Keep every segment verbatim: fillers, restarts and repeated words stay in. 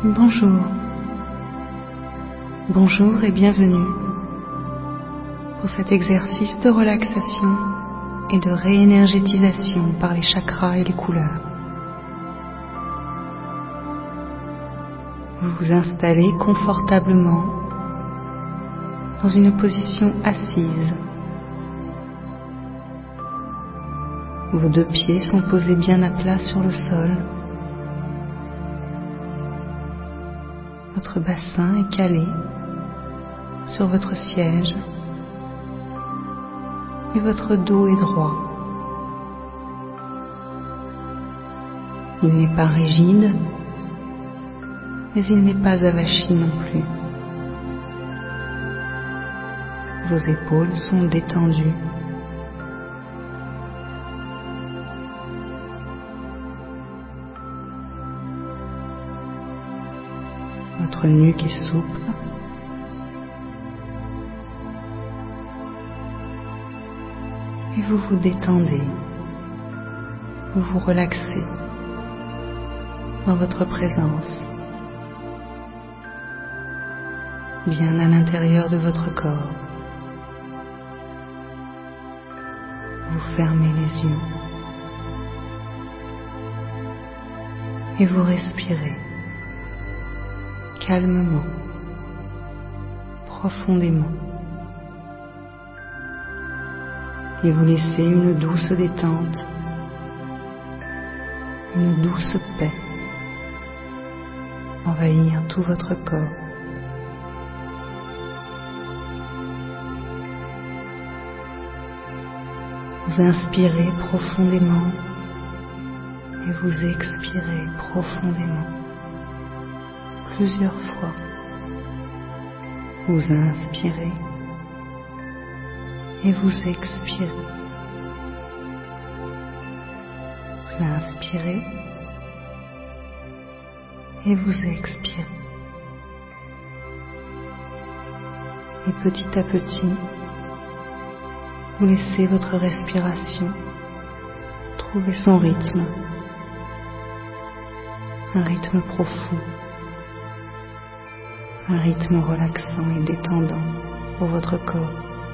Bonjour. Bonjour et bienvenue pour cet exercice de relaxation et de réénergétisation par les chakras et les couleurs. Vous vous installez confortablement dans une position assise. Vos deux pieds sont posés bien à plat sur le sol. Votre bassin est calé sur votre siège et votre dos est droit. Il n'est pas rigide, mais il n'est pas avachi non plus. Vos épaules sont détendues. Votre nuque est souple. Et vous vous détendez. Vous vous relaxez dans votre présence, bien à l'intérieur de votre corps. Vous fermez les yeux et vous respirez calmement, profondément, et vous laissez une douce détente, une douce paix envahir tout votre corps. Vous inspirez profondément et vous expirez profondément. Plusieurs fois. Vous inspirez et vous expirez. Vous inspirez et vous expirez. Et petit à petit, vous laissez votre respiration trouver son rythme, un rythme profond, un rythme relaxant et détendant pour votre corps.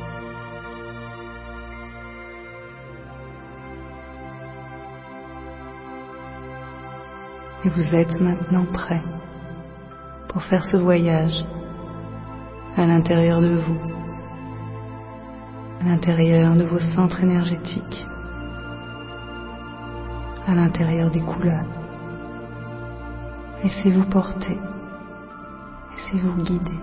Et vous êtes maintenant prêt pour faire ce voyage à l'intérieur de vous, à l'intérieur de vos centres énergétiques, à l'intérieur des couleurs. Laissez-vous porter. Laissez-vous guider.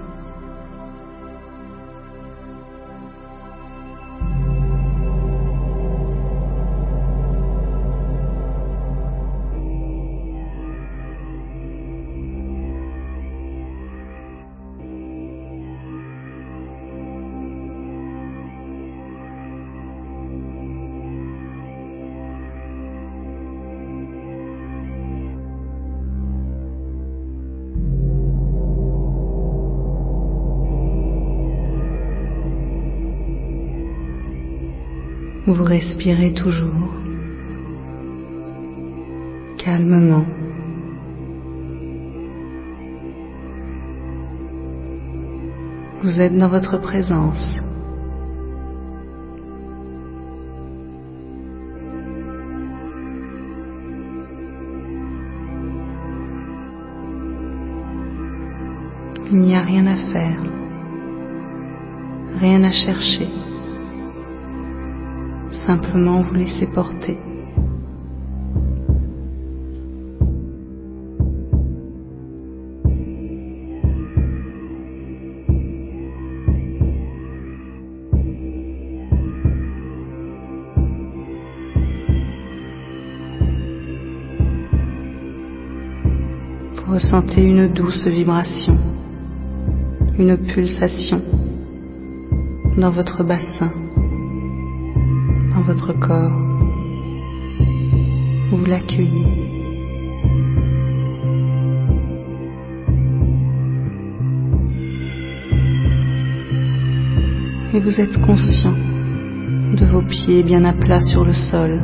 Vous respirez toujours, calmement. Vous êtes dans votre présence. Il n'y a rien à faire, rien à chercher. Simplement vous laissez porter. Vous ressentez une douce vibration, une pulsation dans votre bassin, dans votre corps. Vous l'accueillez. Et vous êtes conscient de vos pieds bien à plat sur le sol.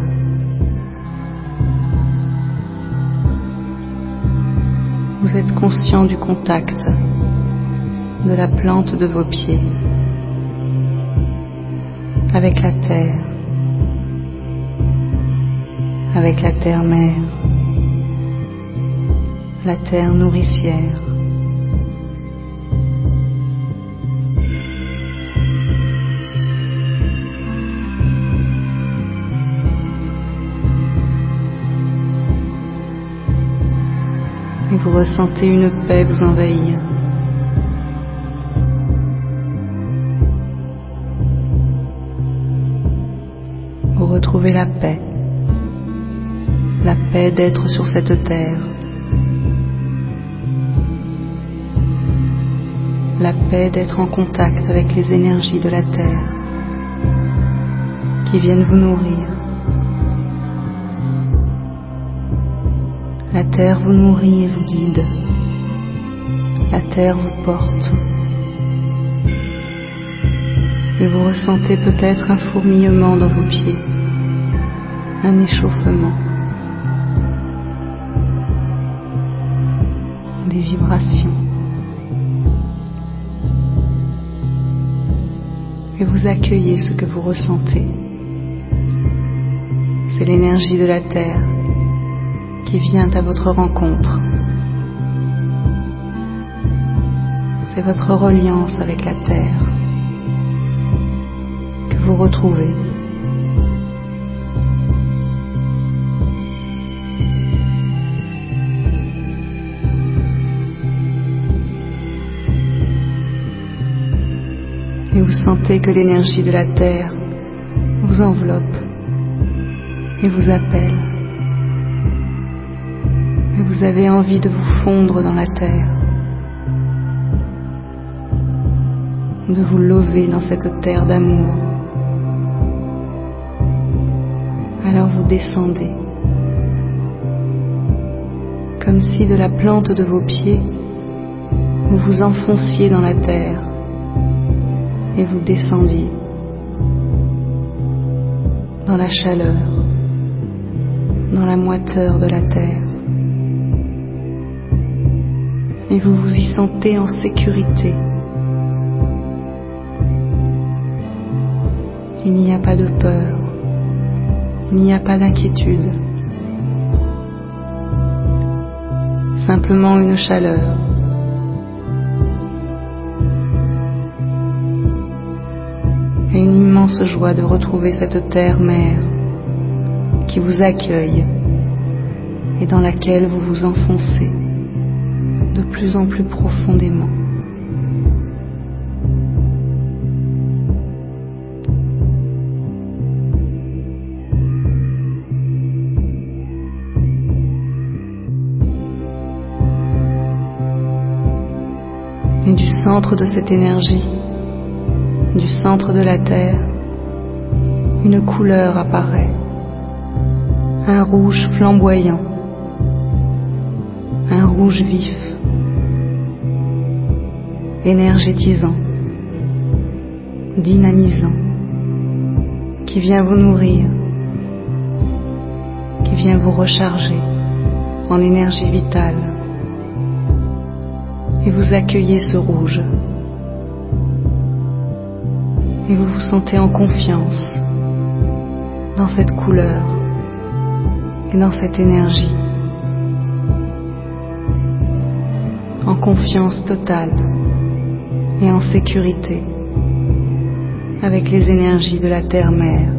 vous êtes conscient du contact de la plante de vos pieds avec la terre, avec la terre-mère, la terre nourricière. Et vous ressentez une paix vous envahir. Vous retrouvez la paix, la paix d'être sur cette terre, la paix d'être en contact avec les énergies de la terre qui viennent vous nourrir. La terre vous nourrit et vous guide. La terre vous porte. Et vous ressentez peut-être un fourmillement dans vos pieds, un échauffement, des vibrations. Et vous accueillez ce que vous ressentez. C'est l'énergie de la terre qui vient à votre rencontre. C'est votre reliance avec la terre que vous retrouvez. Et vous sentez que l'énergie de la terre vous enveloppe et vous appelle. Et vous avez envie de vous fondre dans la terre, de vous lever dans cette terre d'amour. Alors vous descendez, comme si de la plante de vos pieds, vous vous enfonciez dans la terre et vous descendiez dans la chaleur, dans la moiteur de la terre. Et vous vous y sentez en sécurité. Il n'y a pas de peur, il n'y a pas d'inquiétude, simplement une chaleur. Et une immense joie de retrouver cette terre-mère qui vous accueille et dans laquelle vous vous enfoncez de plus en plus profondément. Et du centre de cette énergie, du centre de la terre, une couleur apparaît, un rouge flamboyant, un rouge vif, énergétisant, dynamisant, qui vient vous nourrir, qui vient vous recharger en énergie vitale. Et vous accueillez ce rouge. Et vous vous sentez en confiance dans cette couleur et dans cette énergie. En confiance totale et en sécurité avec les énergies de la terre-mère.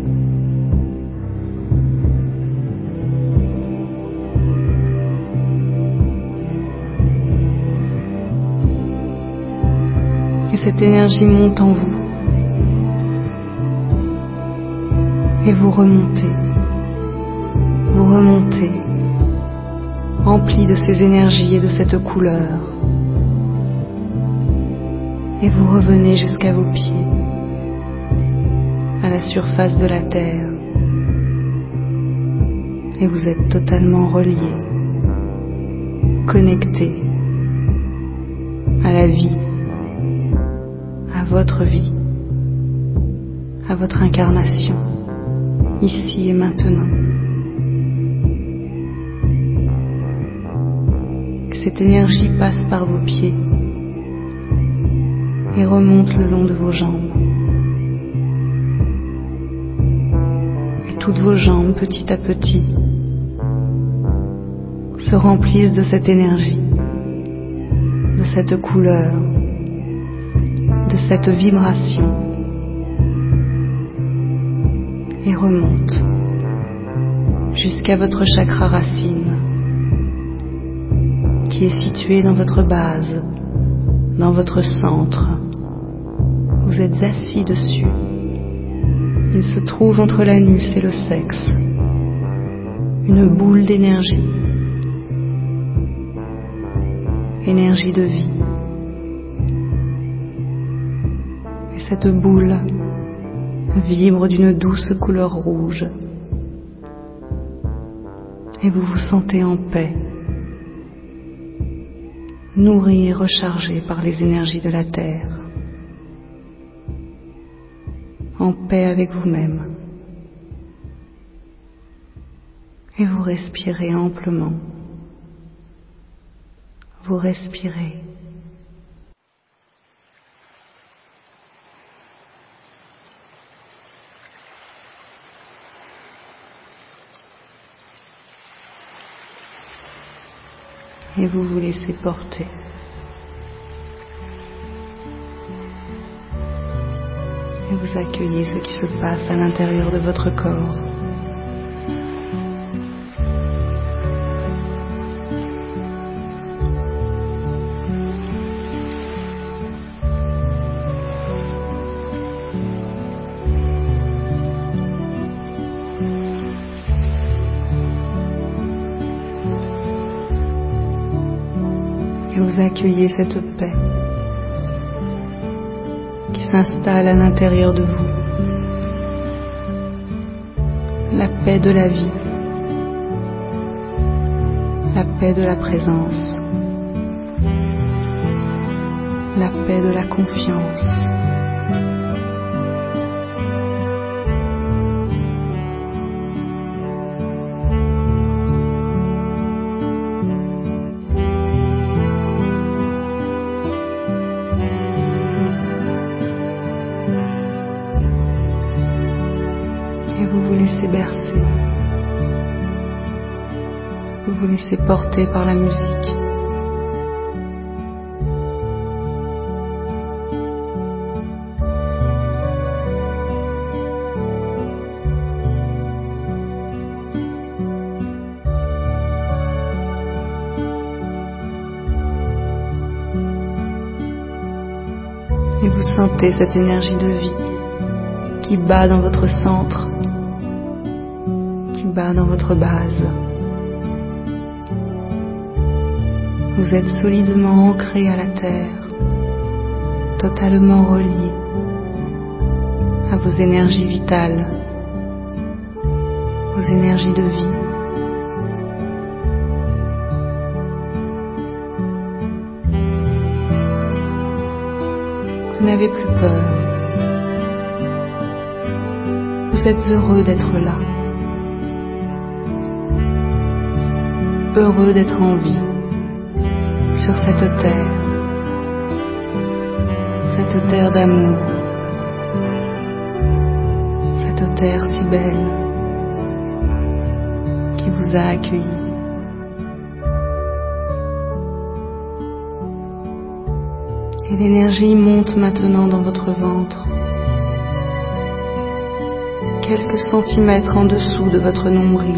Et cette énergie monte en vous. Et vous remontez, vous remontez, rempli de ces énergies et de cette couleur. Et vous revenez jusqu'à vos pieds, à la surface de la terre. Et vous êtes totalement relié, connecté à la vie, à votre vie, à votre incarnation, ici et maintenant. cette énergie passe par vos pieds et remonte le long de vos jambes. Et toutes vos jambes, petit à petit, se remplissent de cette énergie, de cette couleur, de cette vibration, et remontent jusqu'à votre chakra racine, qui est situé dans votre base, dans votre centre. Vous êtes assis dessus. Il se trouve entre l'anus et le sexe, une boule d'énergie, énergie de vie. Et cette boule vibre d'une douce couleur rouge. Et vous vous sentez en paix, nourri et rechargé par les énergies de la terre, en paix avec vous-même. Et vous respirez amplement. Vous respirez. Et vous vous laissez porter. Et vous accueillez ce qui se passe à l'intérieur de votre corps. Et vous accueillez cette paix qui s'installe à l'intérieur de vous. La paix de la vie, la paix de la présence, la paix de la confiance. Et vous vous laissez bercer, vous vous laissez porter par la musique. Et vous sentez cette énergie de vie qui bat dans votre centre, qui bat dans votre base. Vous êtes solidement ancré à la terre, totalement relié à vos énergies vitales, vos énergies de vie. Vous n'avez plus peur. Vous êtes heureux d'être là. Heureux d'être en vie sur cette terre. Cette terre d'amour. Cette terre si belle qui vous a accueilli. Et l'énergie monte maintenant dans votre ventre, quelques centimètres en dessous de votre nombril.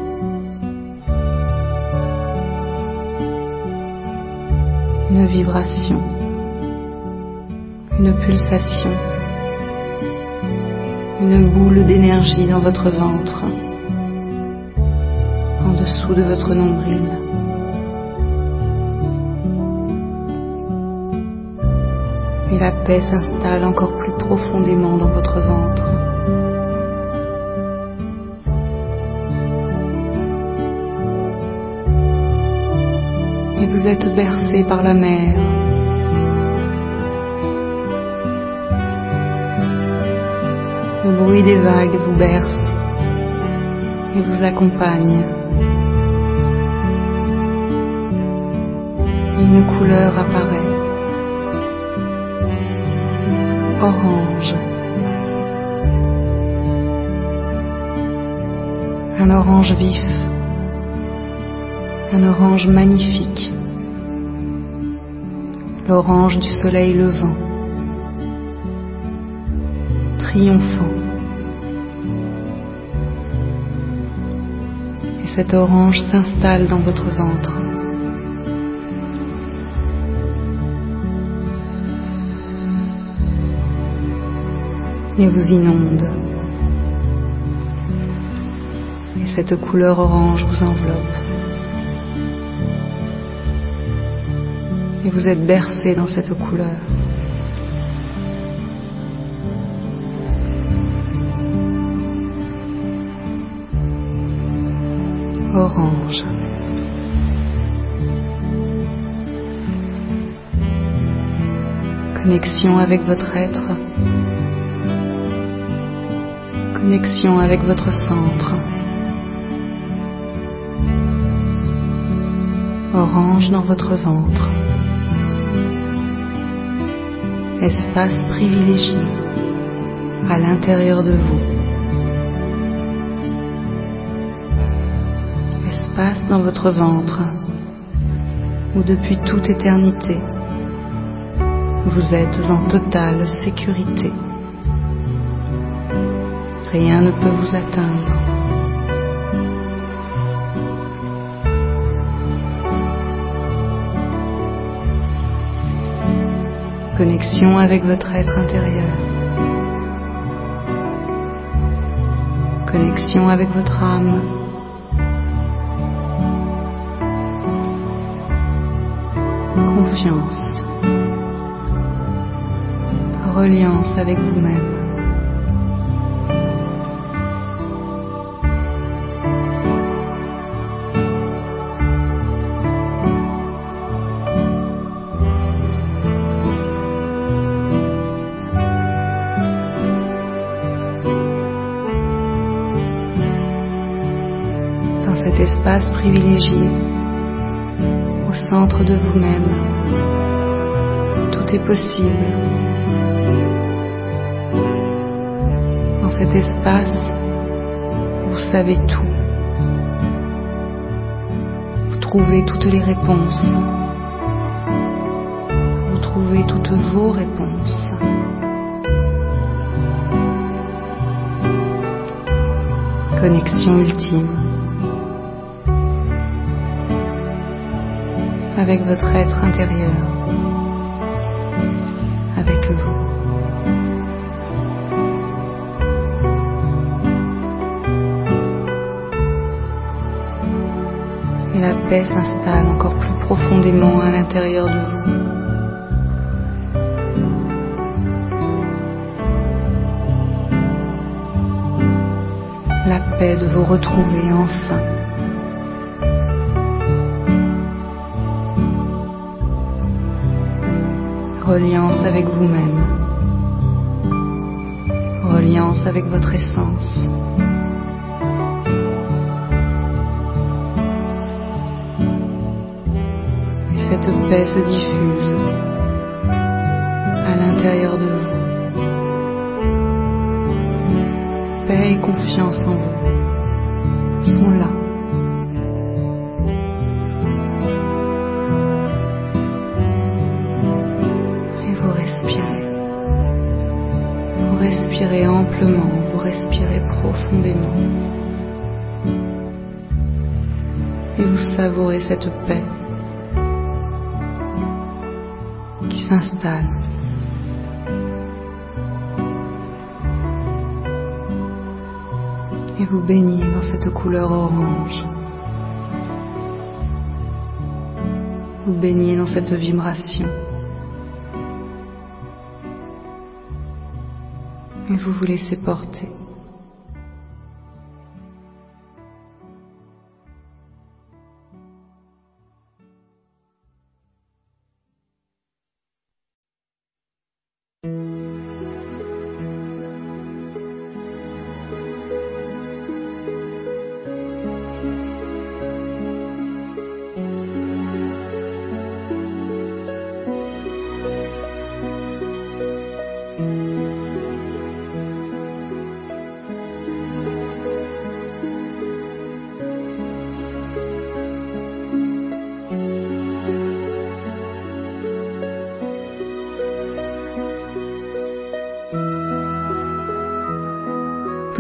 Une vibration, une pulsation, une boule d'énergie dans votre ventre, en dessous de votre nombril. Et la paix s'installe encore plus profondément dans votre ventre. Et vous êtes bercé par la mer. Le bruit des vagues vous berce et vous accompagne. une couleur apparaît. Orange. Un orange vif. Un orange magnifique. L'orange du soleil levant. Triomphant. Et cette orange s'installe dans votre ventre. Et vous inonde. Et cette couleur orange vous enveloppe. Et vous êtes bercé dans cette couleur. Orange. Connexion avec votre être. Connexion avec votre centre. Orange dans votre ventre. Espace privilégié à l'intérieur de vous. Espace dans votre ventre où depuis toute éternité vous êtes en totale sécurité. Rien ne peut vous atteindre. Connexion avec votre être intérieur. Connexion avec votre âme. Confiance. Reliance avec vous-même. Cet espace privilégié, au centre de vous-même, tout est possible. Dans cet espace, vous savez tout. Vous trouvez toutes les réponses. Vous trouvez toutes vos réponses. Connexion ultime avec votre être intérieur, avec vous. Et la paix s'installe encore plus profondément à l'intérieur de vous. La paix de vous retrouver enfin. Reliance avec vous-même, reliance avec votre essence. Et cette paix se diffuse à l'intérieur de vous. Paix et confiance en vous sont là. Vous respirez amplement, vous respirez profondément et vous savourez cette paix qui s'installe. Et vous baignez dans cette couleur orange. Vous baignez dans cette vibration. Et vous vous laissez porter.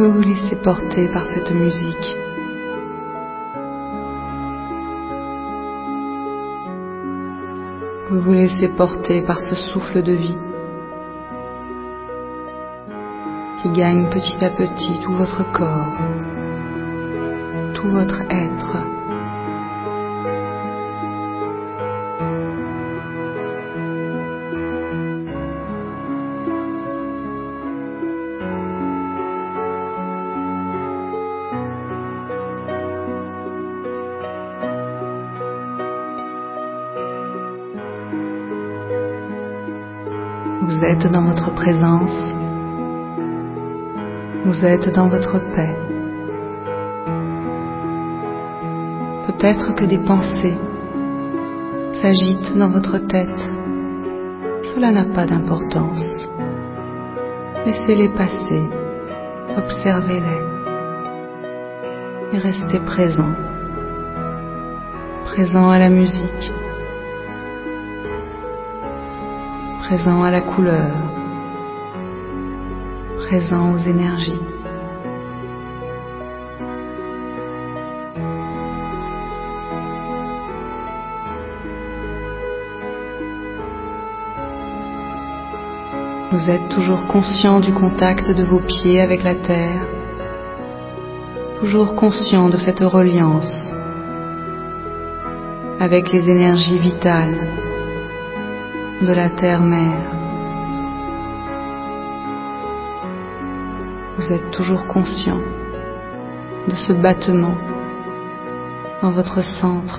Vous vous laissez porter par cette musique. Vous vous laissez porter par ce souffle de vie qui gagne petit à petit tout votre corps, tout votre être. Vous êtes dans votre présence, vous êtes dans votre paix. Peut-être que des pensées s'agitent dans votre tête, cela n'a pas d'importance. Laissez-les passer, observez-les et restez présent, présent à la musique, présent à la couleur, présent aux énergies. Vous êtes toujours conscient du contact de vos pieds avec la terre, toujours conscient de cette reliance avec les énergies vitales de la terre-mère. Vous êtes toujours conscient de ce battement dans votre centre,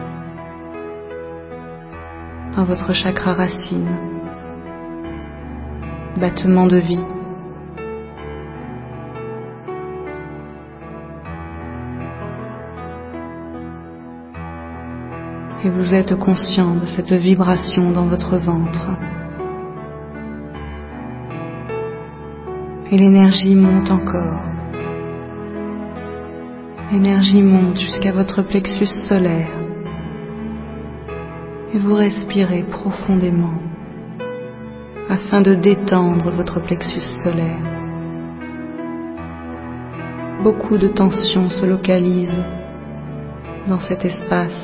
dans votre chakra racine, battement de vie. Et vous êtes conscient de cette vibration dans votre ventre. Et l'énergie monte encore. L'énergie monte jusqu'à votre plexus solaire. Et vous respirez profondément afin de détendre votre plexus solaire. Beaucoup de tension se localise dans cet espace.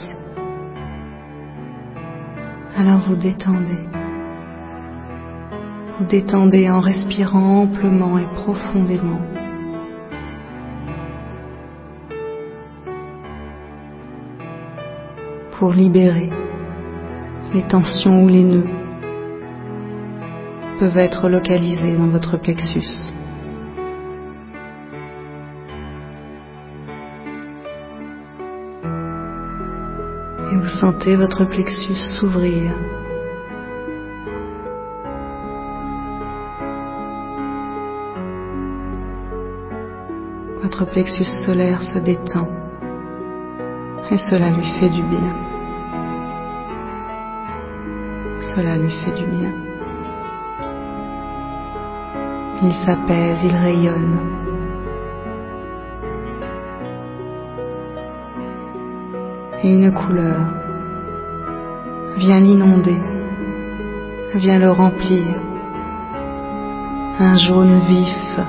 Alors vous détendez. Vous détendez en respirant amplement et profondément. Pour libérer les tensions ou les nœuds peuvent être localisés dans votre plexus. Et vous sentez votre plexus s'ouvrir. Votre plexus solaire se détend et cela lui fait du bien. Cela lui fait du bien. Il s'apaise, il rayonne. Et une couleur vient l'inonder, vient le remplir. Un jaune vif,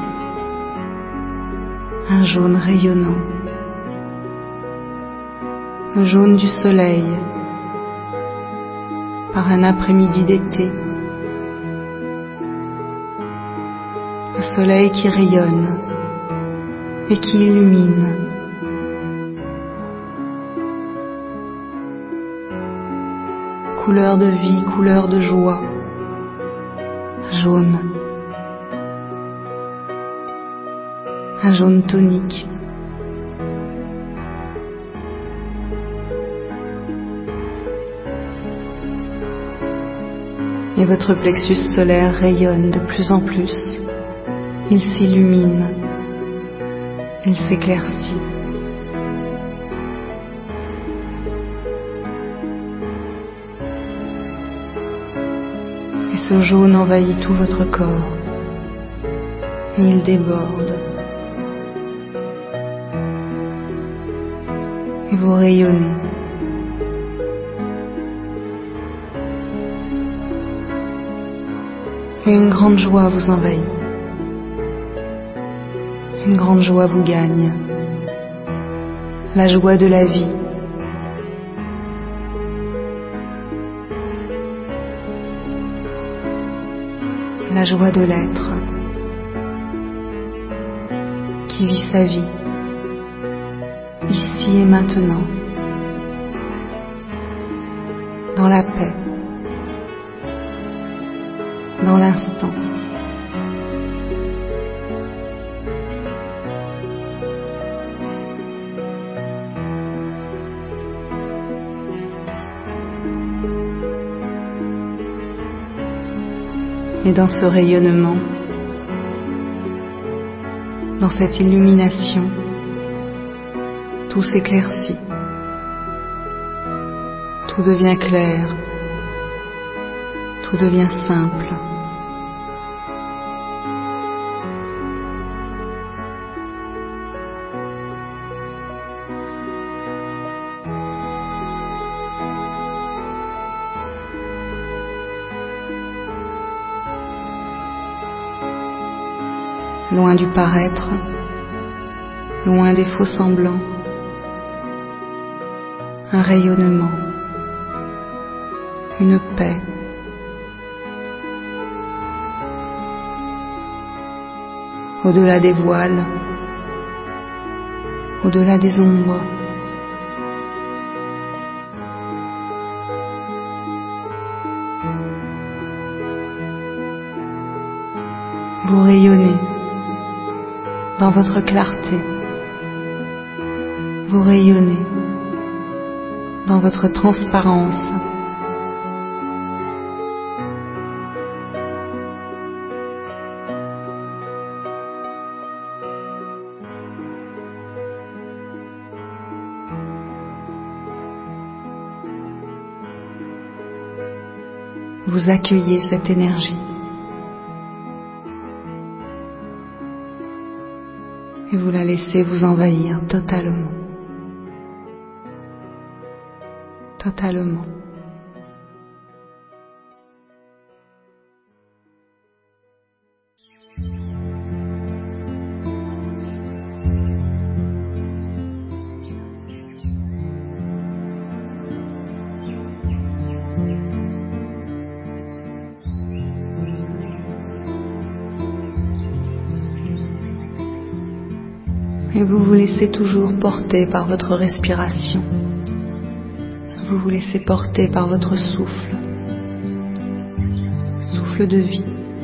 un jaune rayonnant. Le jaune du soleil, par un après-midi d'été. Le soleil qui rayonne et qui illumine. Couleur de vie, couleur de joie, jaune. Un jaune tonique. Et votre plexus solaire rayonne de plus en plus. Il s'illumine, il s'éclaircit. Et ce jaune envahit tout votre corps. Et il déborde. Et vous rayonnez. Et une grande joie vous envahit. Une grande joie vous gagne, la joie de la vie. La joie de l'être qui vit sa vie, ici et maintenant, dans la paix, dans l'instant. Et dans ce rayonnement, dans cette illumination, tout s'éclaircit, tout devient clair, tout devient simple. Loin du paraître, loin des faux semblants, un rayonnement, une paix. Au-delà des voiles, au-delà des ombres, vous rayonnez dans votre clarté, vous rayonnez dans votre transparence. Vous accueillez cette énergie et vous la laissez vous envahir totalement. Totalement. Et vous vous laissez toujours porter par votre respiration. Vous vous laissez porter par votre souffle, souffle de vie.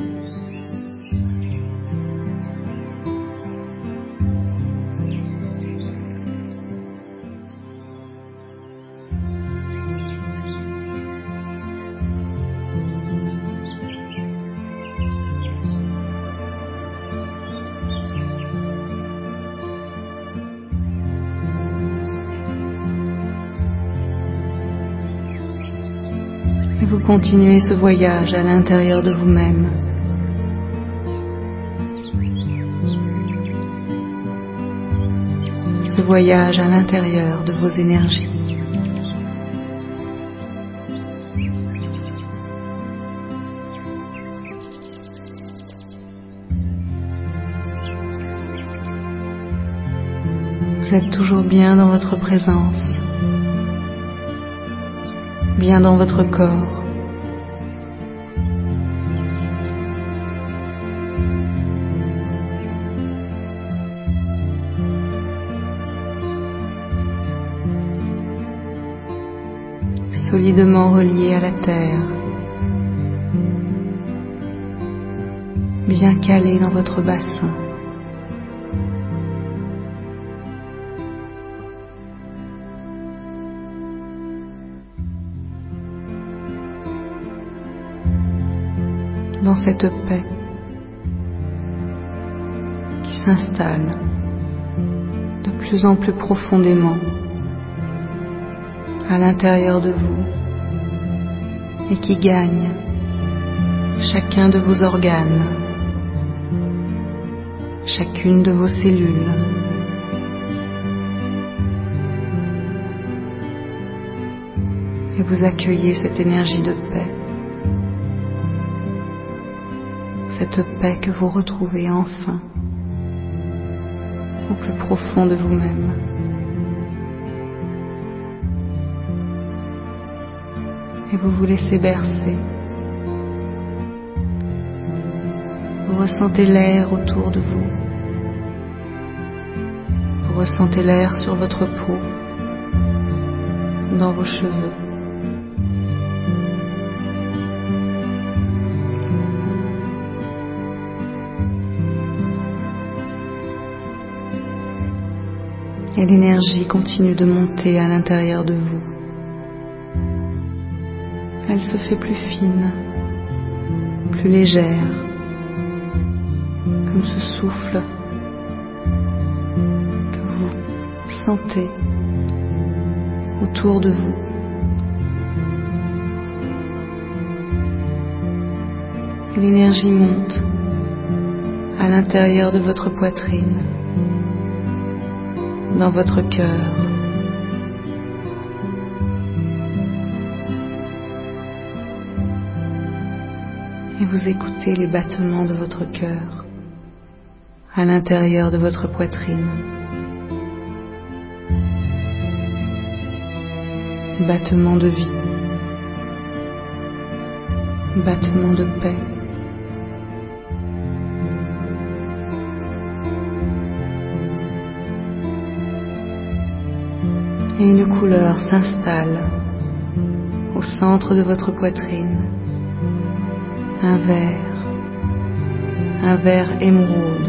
Et vous continuez ce voyage à l'intérieur de vous-même. Ce voyage à l'intérieur de vos énergies. Vous êtes toujours bien dans votre présence, bien dans votre corps. Solidement relié à la terre, bien calé dans votre bassin. Dans cette paix qui s'installe de plus en plus profondément à l'intérieur de vous et qui gagne chacun de vos organes, chacune de vos cellules. Et vous accueillez cette énergie de paix, cette paix que vous retrouvez enfin au plus profond de vous-même. Et vous vous laissez bercer. Vous ressentez l'air autour de vous. Vous ressentez l'air sur votre peau, dans vos cheveux. Et l'énergie continue de monter à l'intérieur de vous. Elle se fait plus fine, plus légère, comme ce souffle que vous sentez autour de vous. Et l'énergie monte à l'intérieur de votre poitrine, dans votre cœur. Et vous écoutez les battements de votre cœur à l'intérieur de votre poitrine. Battements de vie, battements de paix. Et une couleur s'installe au centre de votre poitrine. Un vert, un vert émeraude,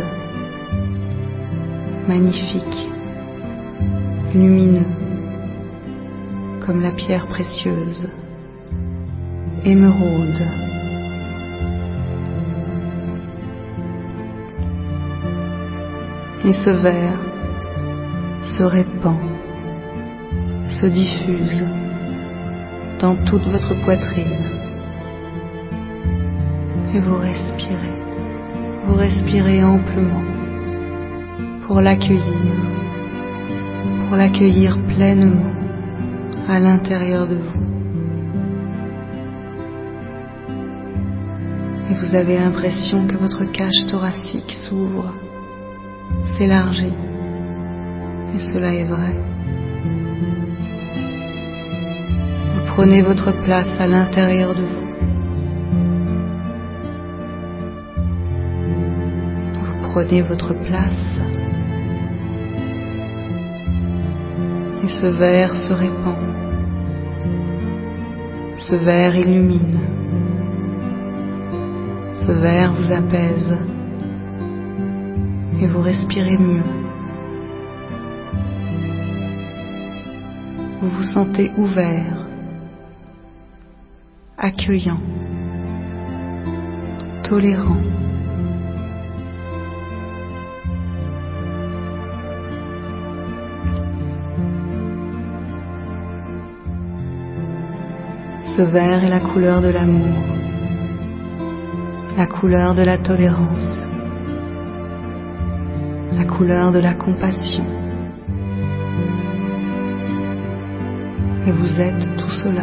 magnifique, lumineux, comme la pierre précieuse, émeraude. Et ce vert se répand, se diffuse dans toute votre poitrine. Et vous respirez, vous respirez amplement pour l'accueillir, pour l'accueillir pleinement à l'intérieur de vous. Et vous avez l'impression que votre cage thoracique s'ouvre, s'élargit, et cela est vrai. Vous prenez votre place à l'intérieur de vous. Prenez votre place et ce verre se répand, ce verre illumine, ce verre vous apaise et vous respirez mieux. Vous vous sentez ouvert, accueillant, tolérant. Ce vert est la couleur de l'amour, la couleur de la tolérance, la couleur de la compassion. Et vous êtes tout cela.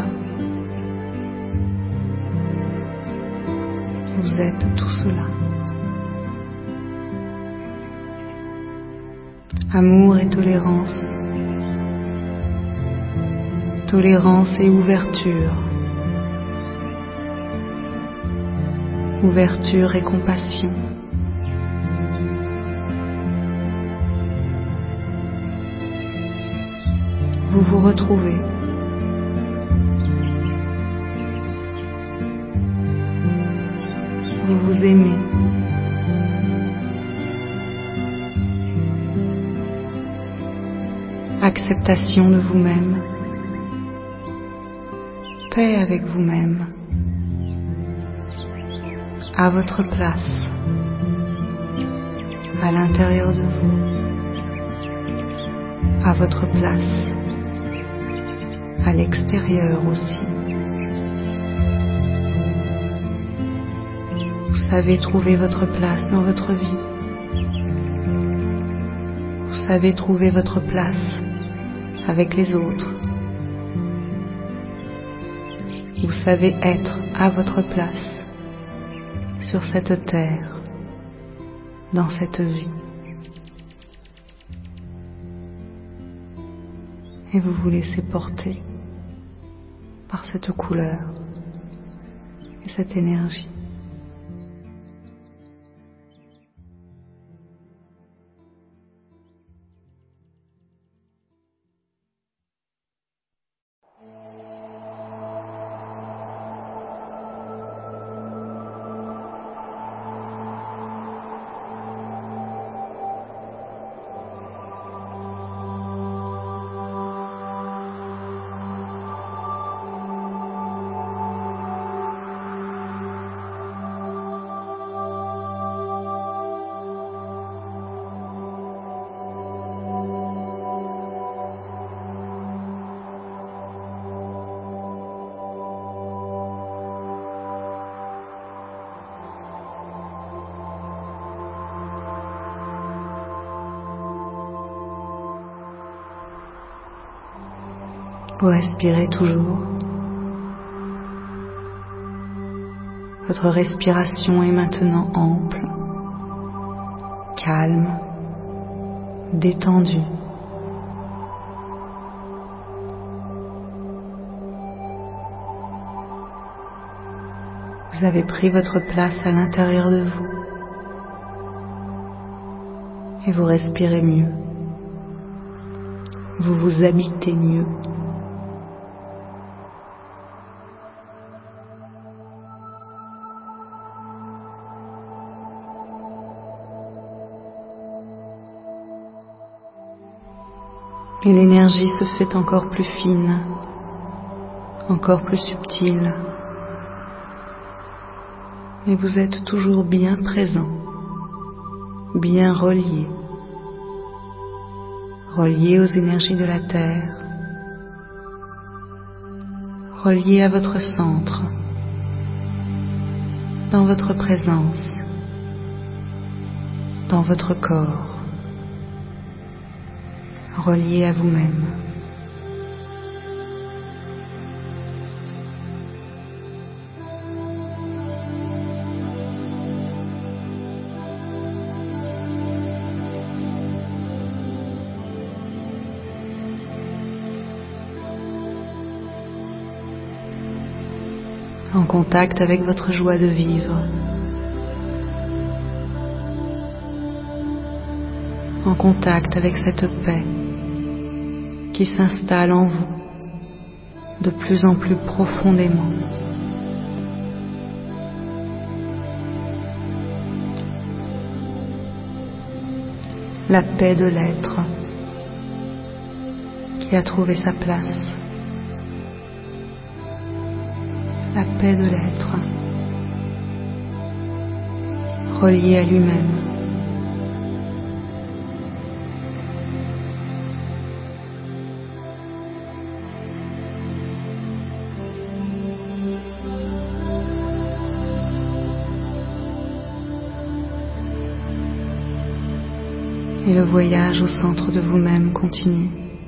Vous êtes tout cela. Amour et tolérance, tolérance et ouverture. Ouverture et compassion. Vous vous retrouvez. Vous vous aimez. Acceptation de vous-même. Paix avec vous-même. À votre place, à l'intérieur de vous, à votre place, à l'extérieur aussi. Vous savez trouver votre place dans votre vie. Vous savez trouver votre place avec les autres. Vous savez être à votre place sur cette terre, dans cette vie. et vous vous laissez porter par cette couleur et cette énergie. Vous respirez toujours. Votre respiration est maintenant ample, calme, détendue. Vous avez pris votre place à l'intérieur de vous et vous respirez mieux. Vous vous habitez mieux. Et l'énergie se fait encore plus fine, encore plus subtile. Mais vous êtes toujours bien présent, bien relié, relié aux énergies de la Terre, relié à votre centre, dans votre présence, dans votre corps, relié à vous-même. En contact avec votre joie de vivre, en contact avec cette paix qui s'installe en vous de plus en plus profondément. La paix de l'être qui a trouvé sa place. La paix de l'être relié à lui-même. Et le voyage au centre de vous-même continue.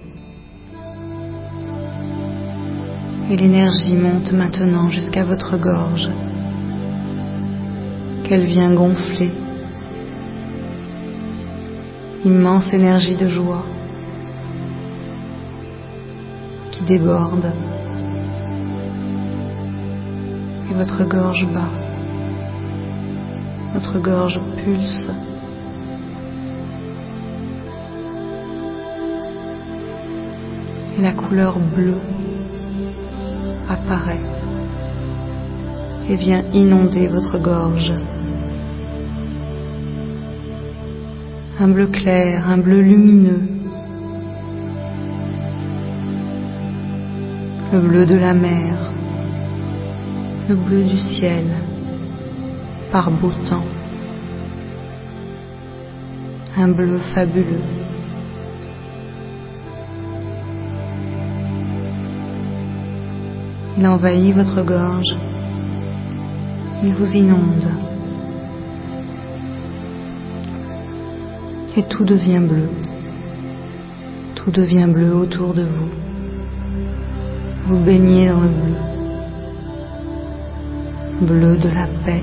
Et l'énergie monte maintenant jusqu'à votre gorge, qu'elle vient gonfler. Immense énergie de joie qui déborde. Et votre gorge bat, votre gorge pulse. Et la couleur bleue apparaît et vient inonder votre gorge. Un bleu clair, un bleu lumineux, le bleu de la mer, le bleu du ciel, par beau temps, un bleu fabuleux. Il envahit votre gorge, il vous inonde, et tout devient bleu, tout devient bleu autour de vous. Vous baignez dans le bleu, bleu de la paix,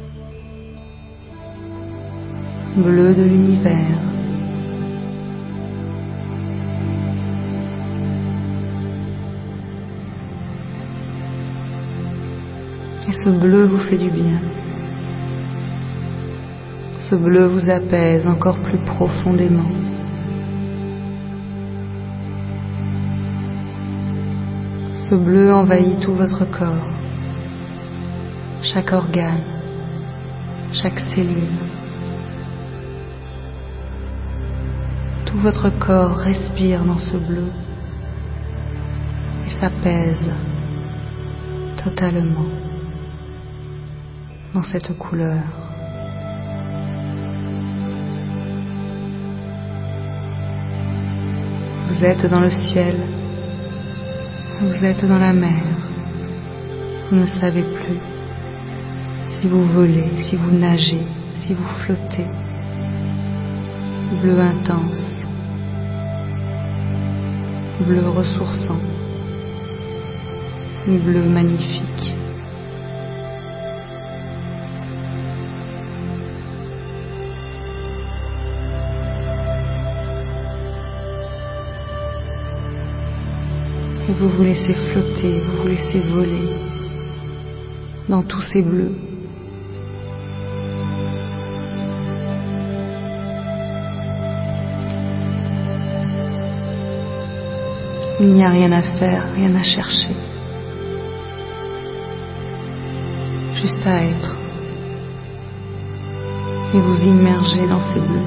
bleu de l'univers, Ce bleu vous fait du bien. Ce bleu vous apaise encore plus profondément. Ce bleu envahit tout votre corps, chaque organe, chaque cellule. Tout votre corps respire dans ce bleu et s'apaise totalement dans cette couleur. Vous êtes dans le ciel, vous êtes dans la mer, vous ne savez plus si vous volez, si vous nagez, si vous flottez. Bleu intense, bleu ressourçant, bleu magnifique. Et vous vous laissez flotter, vous vous laissez voler dans tous ces bleus. Il n'y a rien à faire, rien à chercher. Juste à être. Et vous immerger dans ces bleus.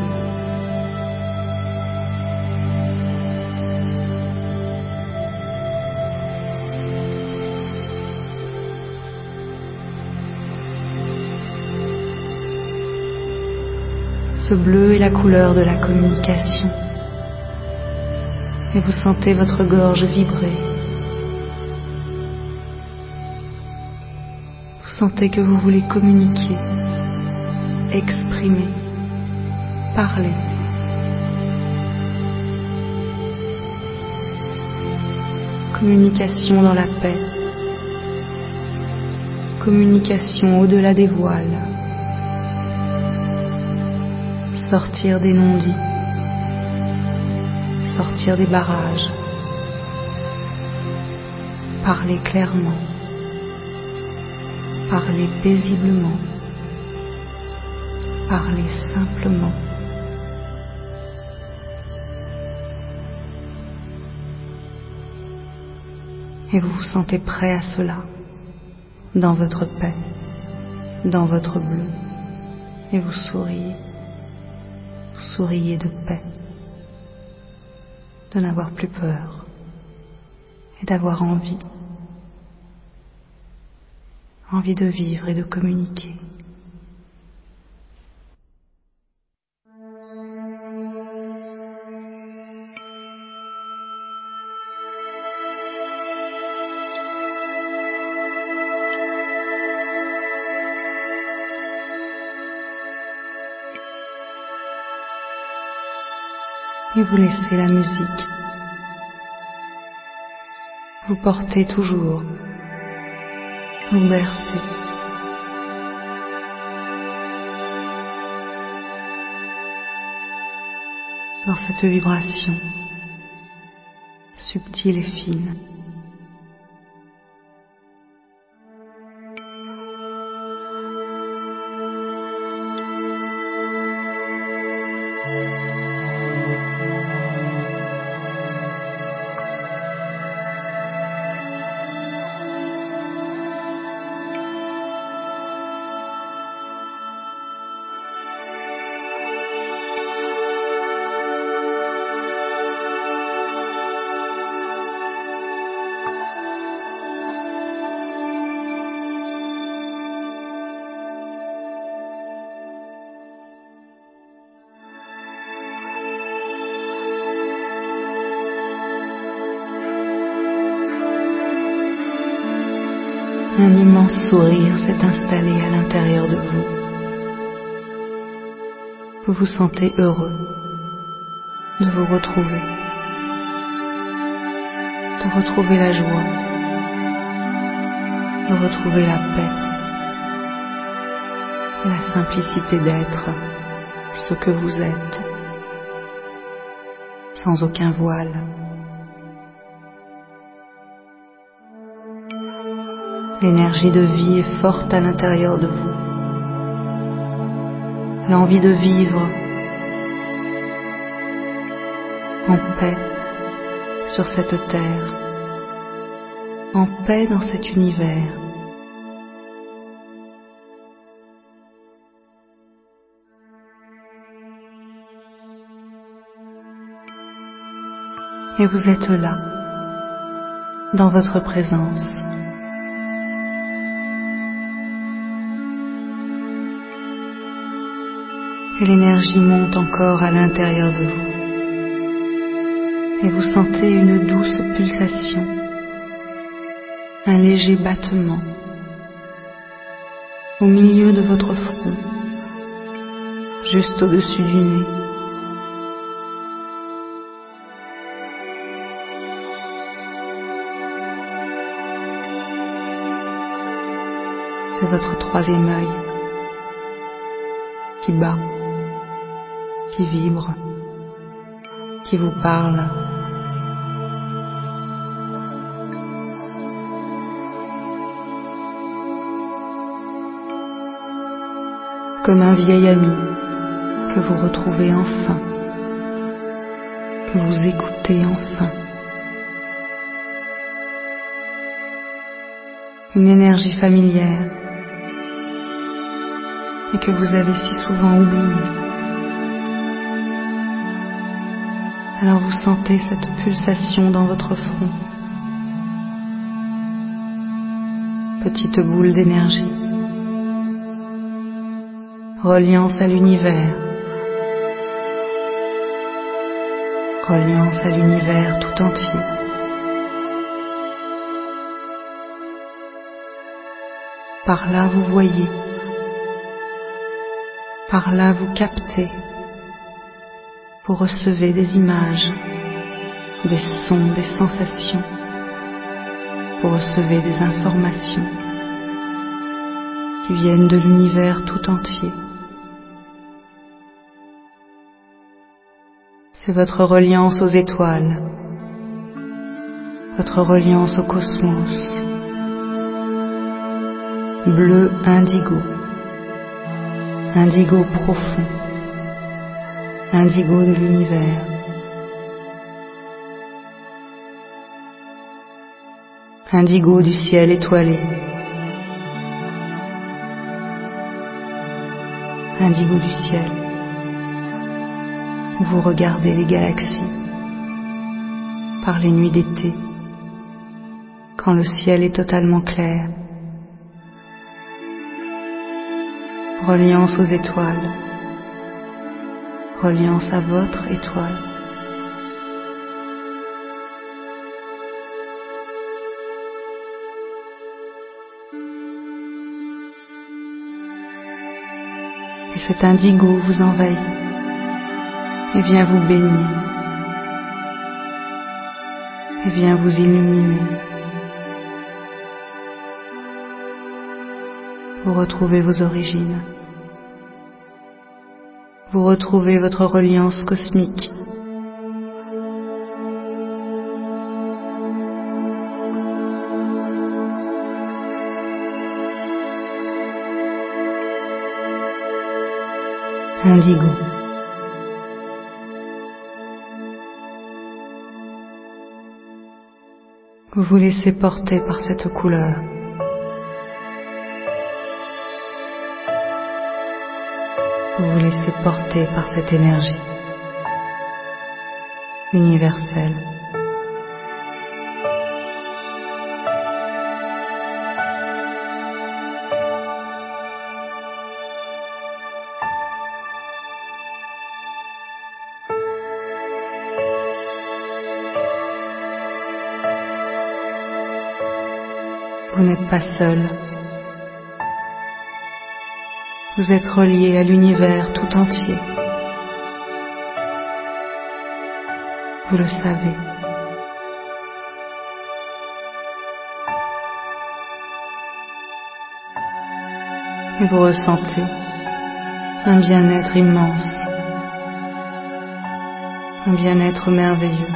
Ce bleu est la couleur de la communication. Et vous sentez votre gorge vibrer. Vous sentez que vous voulez communiquer, exprimer, parler. Communication dans la paix. Communication au-delà des voiles. Sortir des non-dits. Sortir des barrages, parler clairement, parler paisiblement, parler simplement. Et vous vous sentez prêt à cela, dans votre paix, dans votre bleu, et vous souriez, vous souriez de paix. De n'avoir plus peur et d'avoir envie, envie de vivre et de communiquer. Et vous laissez la musique vous porter toujours, vous bercer. Dans cette vibration subtile et fine. Un immense sourire s'est installé à l'intérieur de vous. Vous vous sentez heureux de vous retrouver, de retrouver la joie, de retrouver la paix et la simplicité d'être ce que vous êtes, sans aucun voile. L'énergie de vie est forte à l'intérieur de vous. L'envie de vivre en paix sur cette terre, en paix dans cet univers. Et vous êtes là, dans votre présence. Et l'énergie monte encore à l'intérieur de vous. Et vous sentez une douce pulsation, un léger battement au milieu de votre front, juste au-dessus du nez. C'est votre troisième œil qui bat, qui vibre, qui vous parle. Comme un vieil ami que vous retrouvez enfin, que vous écoutez enfin. Une énergie familière et que vous avez si souvent oubliée. Alors vous sentez cette pulsation dans votre front. Petite boule d'énergie. Reliance à l'univers. Reliance à l'univers tout entier. Par là vous voyez. Par là vous captez. Vous recevez des images, des sons, des sensations. Vous recevez des informations qui viennent de l'univers tout entier. C'est votre reliance aux étoiles, votre reliance au cosmos. Bleu indigo, indigo profond, indigo de l'univers. Indigo du ciel étoilé, indigo du ciel, où vous regardez les galaxies par les nuits d'été, quand le ciel est totalement clair. Reliance aux étoiles, reliance à votre étoile. Et cet indigo vous envahit et vient vous baigner et vient vous illuminer. Vous retrouvez vos origines. Vous retrouvez votre reliance cosmique. Indigo. Vous vous laissez porter par cette couleur. Vous vous laissez porter par cette énergie universelle. Vous n'êtes pas seul. Vous êtes relié à l'univers tout entier. Vous le savez. Et vous ressentez un bien-être immense, un bien-être merveilleux.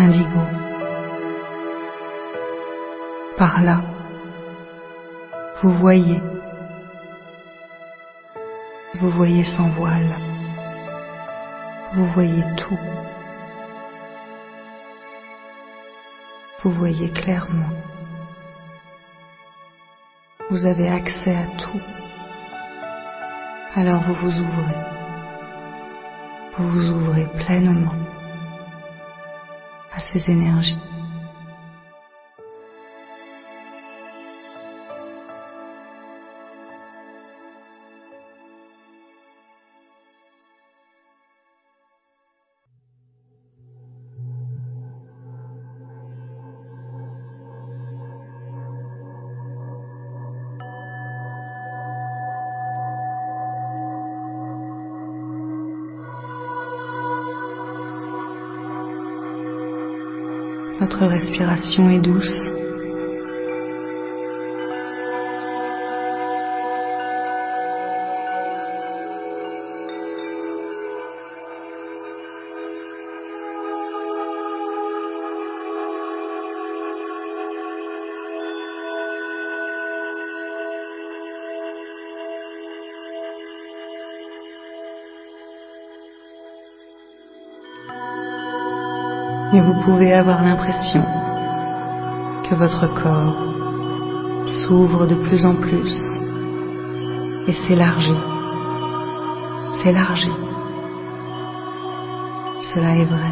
indigo. Par là, vous voyez, vous voyez sans voile, vous voyez tout, vous voyez clairement, vous avez accès à tout, alors vous vous ouvrez, vous vous ouvrez pleinement à ces énergies. Votre respiration est douce. Et vous pouvez avoir l'impression que votre corps s'ouvre de plus en plus et s'élargit, s'élargit. Cela est vrai.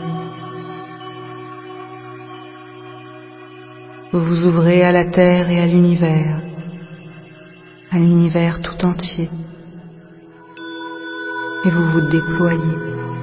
Vous vous ouvrez à la terre et à l'univers, à l'univers tout entier, et vous vous déployez.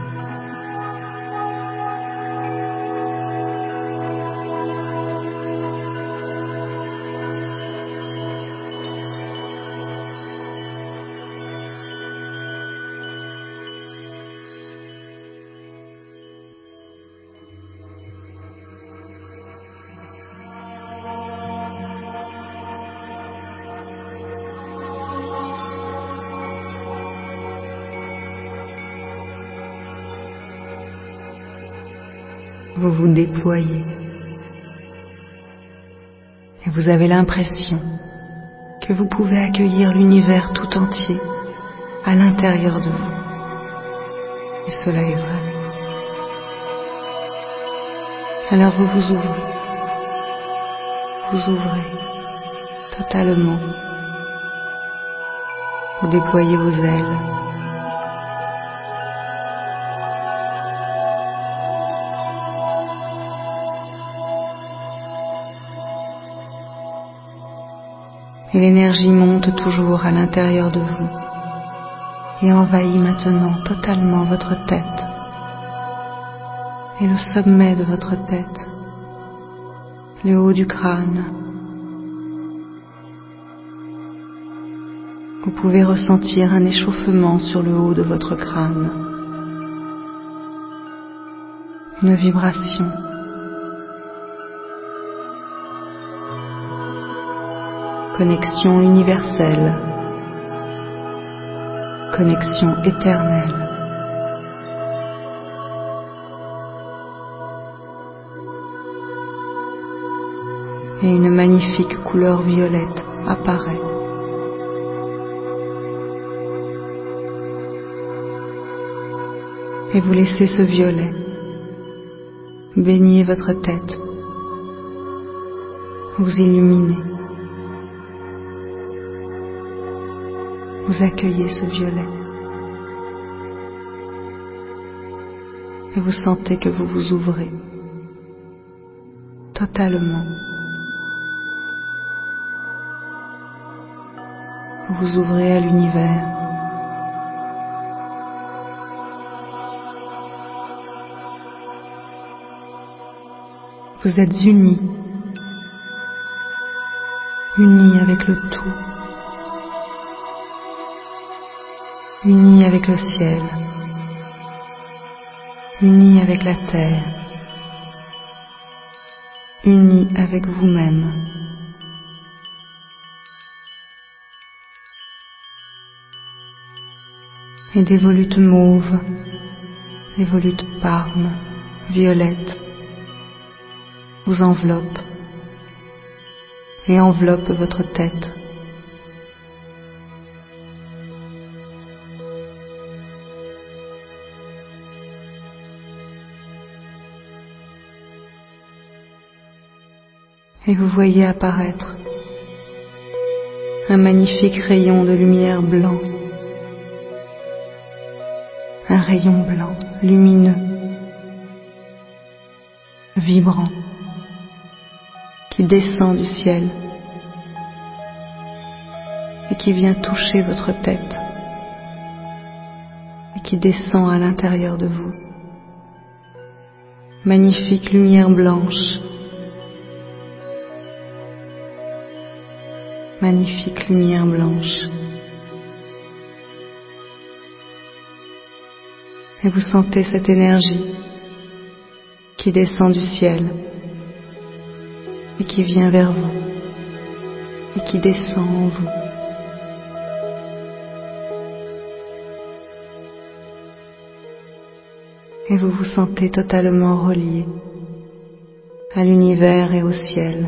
Vous vous déployez et vous avez l'impression que vous pouvez accueillir l'univers tout entier à l'intérieur de vous. Et cela est vrai. Alors vous vous ouvrez, vous ouvrez totalement, vous déployez vos ailes. Et l'énergie monte toujours à l'intérieur de vous et envahit maintenant totalement votre tête et le sommet de votre tête, le haut du crâne. Vous pouvez ressentir un échauffement sur le haut de votre crâne, une vibration. Connexion universelle, connexion éternelle. Et une magnifique couleur violette apparaît. Et vous laissez ce violet baigner votre tête, vous illuminer. Vous accueillez ce violet et vous sentez que vous vous ouvrez totalement. Vous vous ouvrez à l'univers. Vous êtes unis, unis avec le tout. Unis avec le ciel, unis avec la terre, unis avec vous-même. Et des volutes mauves, des volutes parmes, violettes, vous enveloppe et enveloppe votre tête. Et vous voyez apparaître un magnifique rayon de lumière blanc, un rayon blanc, lumineux, vibrant, qui descend du ciel et qui vient toucher votre tête et qui descend à l'intérieur de vous. Magnifique lumière blanche, magnifique lumière blanche. Et vous sentez cette énergie qui descend du ciel et qui vient vers vous et qui descend en vous. Et vous vous sentez totalement relié à l'univers et au ciel,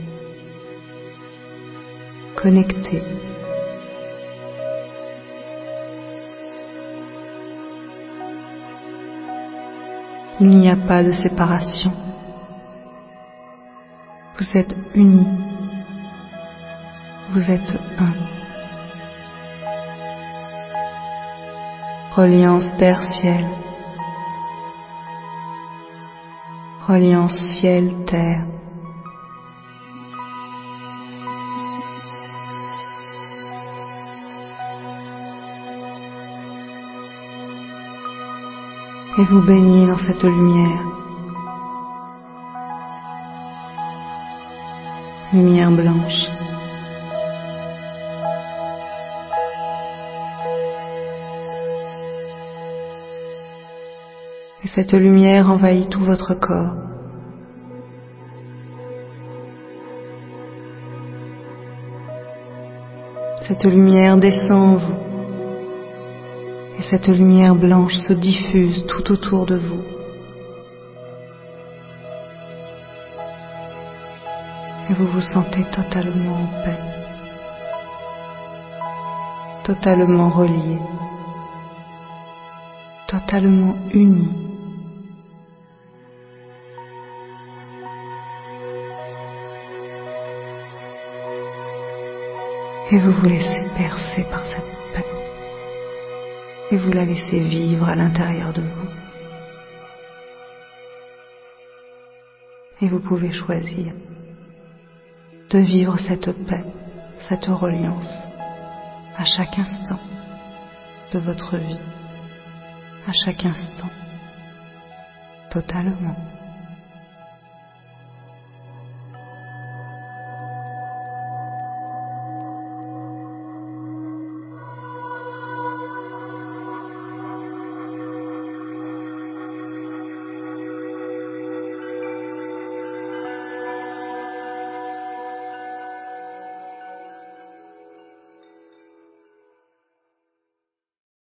connecté. Il n'y a pas de séparation. Vous êtes unis. Vous êtes un. Reliance terre-ciel. Reliance ciel-terre. Et vous baignez dans cette lumière. Lumière blanche. Et cette lumière envahit tout votre corps. Cette lumière descend en vous. Et cette lumière blanche se diffuse tout autour de vous. Et vous vous sentez totalement en paix, totalement relié, totalement uni. Et vous vous laissez bercer par cette paix. Et vous la laissez vivre à l'intérieur de vous. Et vous pouvez choisir de vivre cette paix, cette reliance, à chaque instant de votre vie, à chaque instant, totalement.